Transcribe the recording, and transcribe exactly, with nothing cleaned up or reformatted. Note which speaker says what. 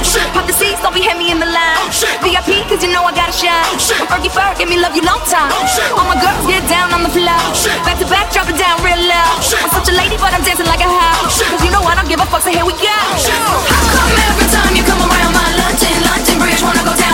Speaker 1: Pop the seats, don't be head me in the line. V I P, cause you know I gotta shine. Fergie Ferg, give me love you long time. All my girls get down on the floor. Back to back, drop it down real low. I'm such a lady, but I'm dancing like a house. Cause you know I don't give a fuck, so here we go. How come every time you come around my London, London Bridge, wanna go down?